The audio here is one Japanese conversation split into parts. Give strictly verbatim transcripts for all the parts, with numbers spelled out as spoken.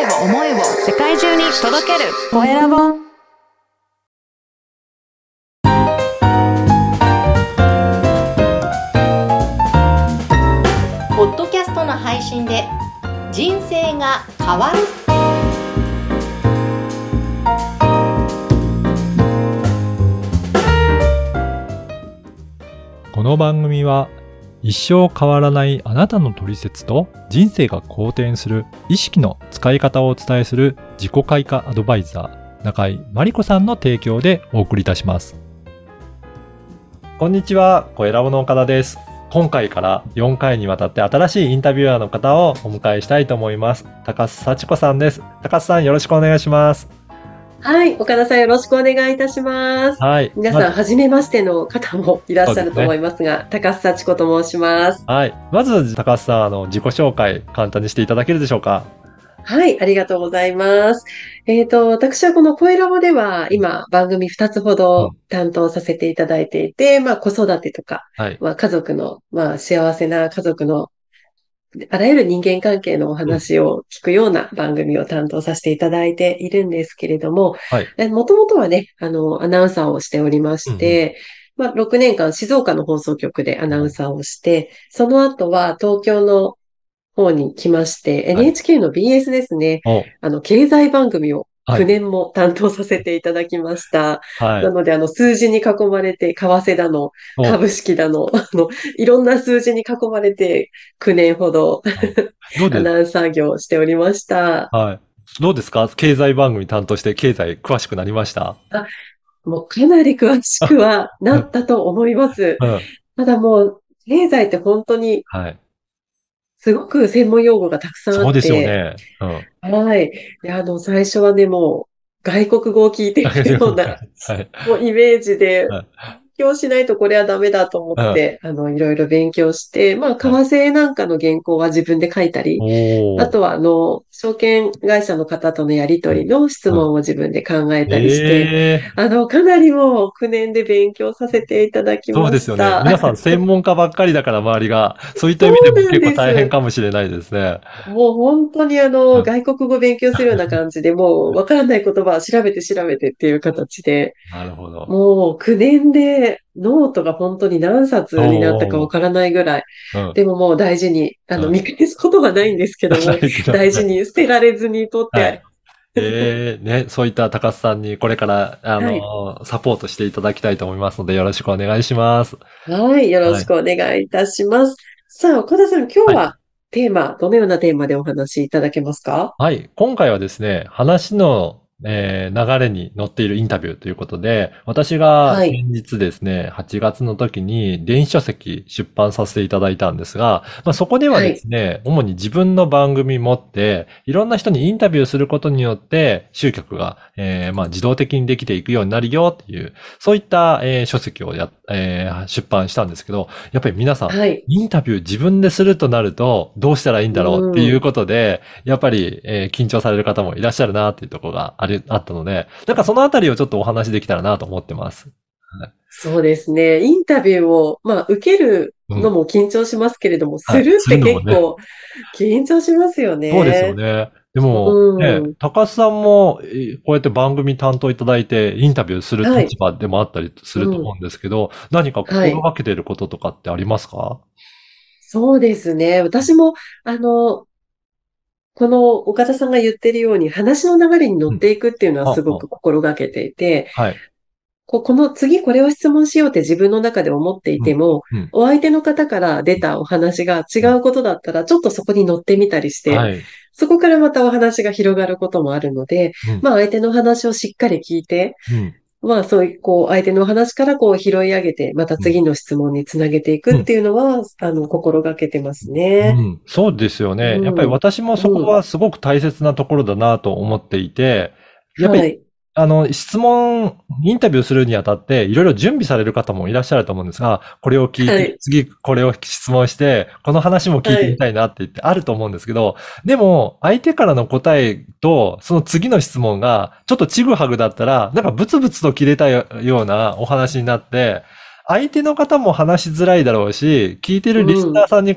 を思いを世界中に届けるコエラボ。 ポッドキャストの配信で人生が変わる。 この番組は一生変わらないあなたのトリセツと人生が好転する意識の使い方をお伝えする自己開花アドバイザー中井真理子さんの提供でお送りいたします。こんにちは、コエラボの岡田です。今回からよんかいにわたって新しいインタビュアーの方をお迎えしたいと思います。高須幸子さんです。高須さん、よろしくお願いします。 はい、岡田さんよろしくお願いいたします。 はい。 皆さん、初めましての方もいらっしゃると思いますが、すね、高須幸子と申します。 はい。まず、高須さん、あの、自己紹介、簡単にしていただけるでしょうか。 はい、ありがとうございます。えっと、私はこのコエラボでは、今、番組ふたつほど担当させていただいていて、うん、まあ、子育てとか、はい、まあ、家族の、まあ、幸せな家族のあらゆる人間関係のお話を聞くような番組を担当させていただいているんですけれども、もともとはね、あの、アナウンサーをしておりまして、うんうん、まあ、ろくねんかん静岡の放送局でアナウンサーをして、その後は東京の方に来まして、エヌエイチケー の ビーエス ですね、はい、あの、経済番組をきゅうねんも担当させていただきました。はい、なので、あの、数字に囲まれて、為替だの、株式だの、あの、いろんな数字に囲まれて、きゅうねんほど、アナウンサー業をしておりました。 はい。どうですか？経済番組担当して経済詳しくなりました？ あ、もうかなり詳しくはなったと思います。うん、ただもう、経済って本当に、はい。すごく専門用語がたくさんあって。 そうですよね。 うん、はい。で、あの、最初はね、もう、外国語を聞いているような、はい、もうイメージで、はい、勉強しないとこれはダメだと思って、うん、あの、いろいろ勉強して、まあ、為替なんかの原稿は自分で書いたり、はい、あとは、あの、証券会社の方とのやりとりの質問を自分で考えたりして、うんえー、あの、かなりもうきゅうねんで勉強させていただきました。 そうですよね。皆さん専門家ばっかりだから周りが、そういった意味でも結構大変かもしれないですね。 もう本当にあの、うん、外国語勉強するような感じで、もうわからない言葉を調べて調べてっていう形で。 なるほど。 もうきゅうねんでノートが本当に何冊になったかわからないぐらい。うん、でももう大事に、あの、見返すことはないんですけども、大事に捨てられずに取ってあります。 ええー、ね、そういった高須さんにこれから、あの、はい、サポートしていただきたいと思いますので、よろしくお願いします。 はい、よろしくお願いいたします。はい、さあ、岡田さん、今日は、はい、テーマ、どのようなテーマでお話しいただけますか？ はい。今回はですね、話の、えー、流れに載っているインタビューということで、私が先日ですね、はい、はちがつの時に電子書籍出版させていただいたんですが、まあ、そこではですね、はい、主に自分の番組持って、いろんな人にインタビューすることによって、集客が、えー、まあ自動的にできていくようになるよっていう、そういった、えー、書籍をや、えー、出版したんですけど、やっぱり皆さん、はい、インタビュー自分でするとなると、どうしたらいいんだろうっていうことで、やっぱり、えー、緊張される方もいらっしゃるなっていうところがある、あったので、なんかそのあたりをちょっとお話できたらなと思ってます。 はい、そうですね。インタビューを、まあ、受けるのも緊張しますけれども、うん、するって結構緊張しますよね。 そうですよね。でも、ね、うん、高須さんも、こうやって番組担当いただいて、インタビューする立場でもあったりすると思うんですけど、はい、うん、何か心がけていることとかってありますか？はい、 そうですね。私も、あの、この岡田さんが言ってるように話の流れに乗っていくっていうのはすごく心がけていて、うん、はい、この次これを質問しようって自分の中で思っていても、うんうん、お相手の方から出たお話が違うことだったら、ちょっとそこに乗ってみたりして、はい、そこからまたお話が広がることもあるので、うん、まあ相手の話をしっかり聞いて、うん、まあそういう、こう、相手の話からこう拾い上げて、また次の質問につなげていくっていうのは、うん、あの、心がけてますね。 うん、そうですよね、うん。やっぱり私もそこはすごく大切なところだなと思っていて、やっぱり、はい、あの、質問、インタビューするにあたって、いろいろ準備される方もいらっしゃると思うんですが、これを聞いて、はい、次これを質問して、この話も聞いてみたいなって言ってあると思うんですけど、はい、でも、相手からの答えと、その次の質問が、ちょっとちぐはぐだったら、なんかブツブツと切れたようなお話になって、相手の方も話しづらいだろうし、聞いてるリスナーさんに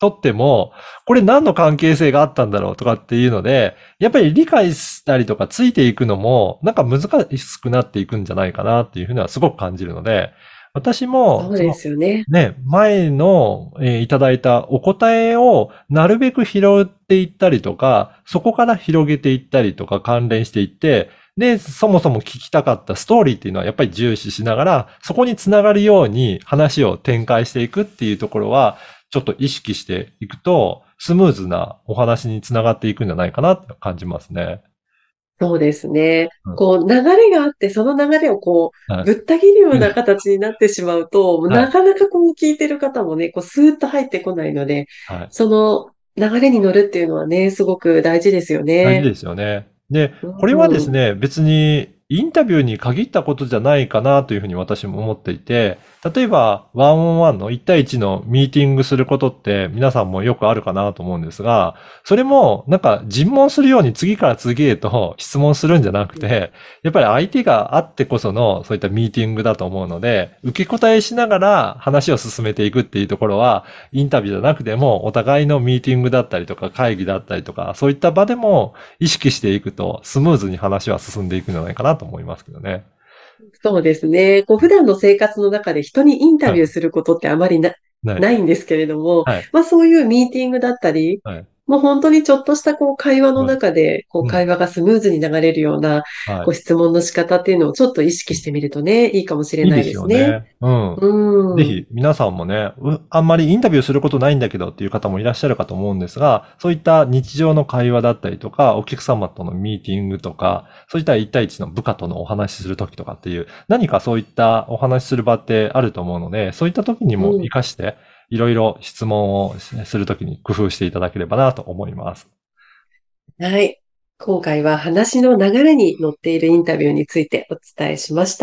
とっても、これ何の関係性があったんだろうとかっていうので、やっぱり理解したりとかついていくのも、なんか難しくなっていくんじゃないかなっていうふうにはすごく感じるので、私も、 そうですよね。 ね、前の、えーいただいたお答えをなるべく拾っていったりとか、そこから広げていったりとか関連していって、で、そもそも聞きたかったストーリーっていうのはやっぱり重視しながら、そこにつながるように話を展開していくっていうところは、ちょっと意識していくと、スムーズなお話につながっていくんじゃないかなって感じますね。 そうですね。 うんこう、流れがあって、その流れをこう、 はい。 ぶった切るような形になってしまうと、 はい。 なかなかこう、聞いてる方もね、こう、スーッと入ってこないので、 はい。 その流れに乗るっていうのはね、すごく大事ですよね。 大事ですよね。で、 うこれはですん。 ね、別にインタビューに限ったことじゃないかなというふうに私も思っていて、例えば、ワンオンワンのいち対いちのミーティングすることって皆さんもよくあるかなと思うんですが、それもなんか尋問するように次から次へと質問するんじゃなくて、やっぱり相手があってこそのそういったミーティングだと思うので、受け答えしながら話を進めていくっていうところは、インタビューじゃなくてもお互いのミーティングだったりとか会議だったりとか、そういった場でも意識していくとスムーズに話は進んでいくんじゃないかなと思いますけどね。 そうですね。こう、普段の生活の中で人にインタはい。 ビューすることってあまりな、 はい。 ないんですけれども、 はい。 まあそういうミーティングだったり、 はい。 もう本当にちょっとしたこう会話のはい。 中で、こううん。 会話がスムーズに流れるような、 はい。 こう質問の仕方っていうのをちょっと意識してみるとね、いいかもしれないいいですですね。 よね。うん。ぜうん。 ひ皆さんもね、うあんまりインタビューすることないんだけどっていう方もいらっしゃるかと思うんですが、そういった日常の会話だったりとか、お客様とのミーティングとか、そういったいち対いちの部下とのお話しするときとかっていう、何かそういったお話しする場ってあると思うので、そういったときにもうん。 活かして、いろいろ質問をするときに工夫していただければなと思います。 はい。今回は話の流れに乗っているインタビューについてお伝えしました。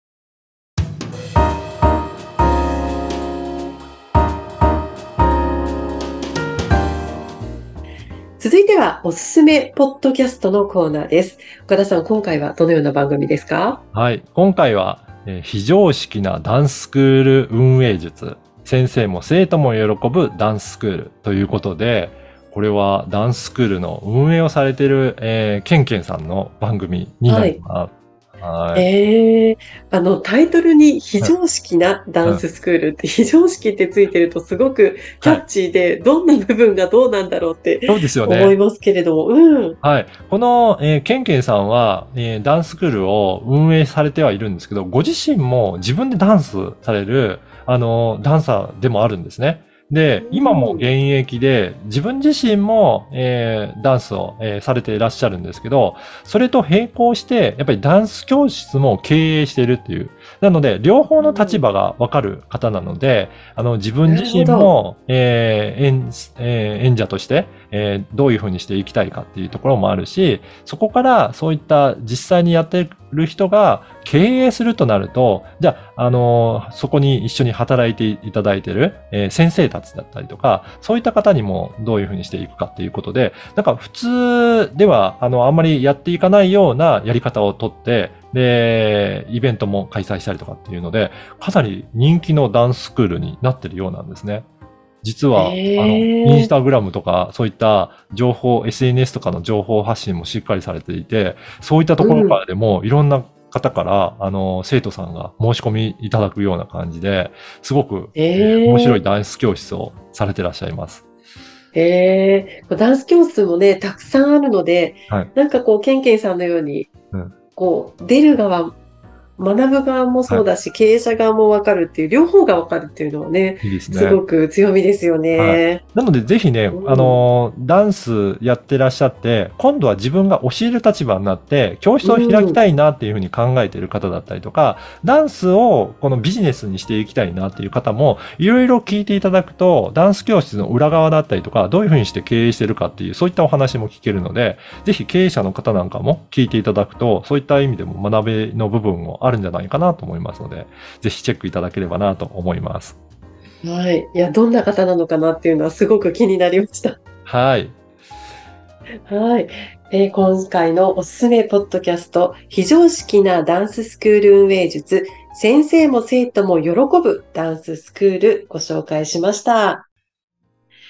続いてはおすすめポッドキャストのコーナーです。岡田さん、今回はどのような番組ですか？ はい。今回は、えー非常識なダンススクール運営術。先生も生徒も喜ぶダンススクールということで、これはダンススクールの運営をされている、えー、ケンケンさんの番組になはい。 ります。はい。 ええ、あの、タイトルに非うん、 常識なダうん。 ンススクールって非常識ってついてるとすごくキはい。 ャッチーで、どんな部分がどうなんだろうってそうですよね。 思いますけれども、うん。 はい。この、えーケンケンさんは、えーダンススクールを運営されてはいるんですけど、ご自身も自分でダンスされる、あの、ダンサーでもあるんですね。 うで、今も現ん。 役で、自分自身も、えーダンスを、えーされていらっしゃるんですけど、それと並行して、やっぱりダンス教室も経営しているっていう。なので、両方の立うん。 場がわかる方なので、あの、自分な自身るほど。 も、えー演えー演者として、えーどういうふうにしていきたいかっていうところもあるし、そこからそういった実際にやってる人が経営するとなると、じゃあ、あのーそこに一緒に働いていただいてる、えー先生たちだったりとか、そういった方にもどういうふうにしていくかっていうことで、なんか普通では、あの、あんまりやっていかないようなやり方をとって、で、イベントも開催したりとかっていうので、かなり人気のダンススクールになってるようなんですね。実は、あの、インスええ、 タグラムとか、そういった情報、エスエヌエス とかの情報発信もしっかりされていて、そういったとうころかん。 らでも、いろんな方から、あの、生徒さんが申し込みいただくような感じで、すごく、えー面白いええダンス教室をされてらっしゃいます。 ええ、ダンス教室もね、たくさんあるので、 はい。 なんかこう、ケンケンさんのように、 うん。 こう、出る側、学ぶ側もはい。 そうだし、経営者側もわかるっていう、両方がわかるっていうのはね、 いいですね。 すごく強みですよはい。 ね。 なので、ぜひね、あうん。 のーダンスやってらっしゃって、今度は自分が教える立場になって、教室うを開きん。 たいなっていうふうに考えている方だったりとか、ダンスをこのビジネスにしていきたいなっていう方も、いろいろ聞いていただくと、ダンス教室の裏側だったりとか、どういうふうにして経営してるかっていう、そういったお話も聞けるので、ぜひ経営者の方なんかも聞いていただくと、そういった意味でも学びの部分もあるんじゃないかなと思いますので、ぜひチェックいただければなと思います。 はい。いや、どんな方なのかなっていうのはすごく気になりました。 はい。 はい。えー今回のおすすめポッドキャスト、非常識なダンススクール運営術、先生も生徒も喜ぶダンススクールご紹介しました。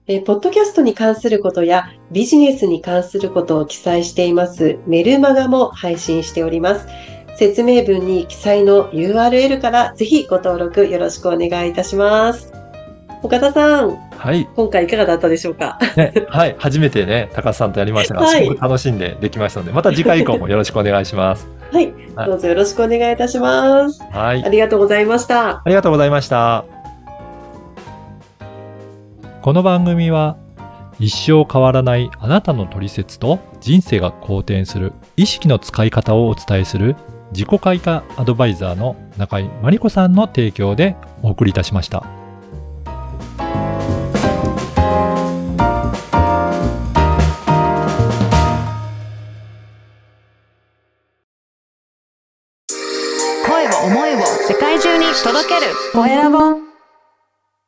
えー、ポッドキャストに関することやビジネスに関することを記載していますメルマガも配信しております。説明文に記載の ユーアールエル からぜひご登録よろしくお願いいたします。岡田さん。 はい。 今回いかがだったでしょうか。 ね、はい。初めてね、高須さんとやりましたが、はい、すごく楽しんでできましたので、また次回以降もよろしくお願いします。 はい。どうぞよろしくお願いいたします。 はい。 ありがとうございました。 ありがとうございました。この番組は、一生変わらないあなたのトリセツと人生が好転する意識の使い方をお伝えする自己開花アドバイザーの中井真理子さんの提供でお送りいたしました。 声を思いを世界中に届けるコエラボ。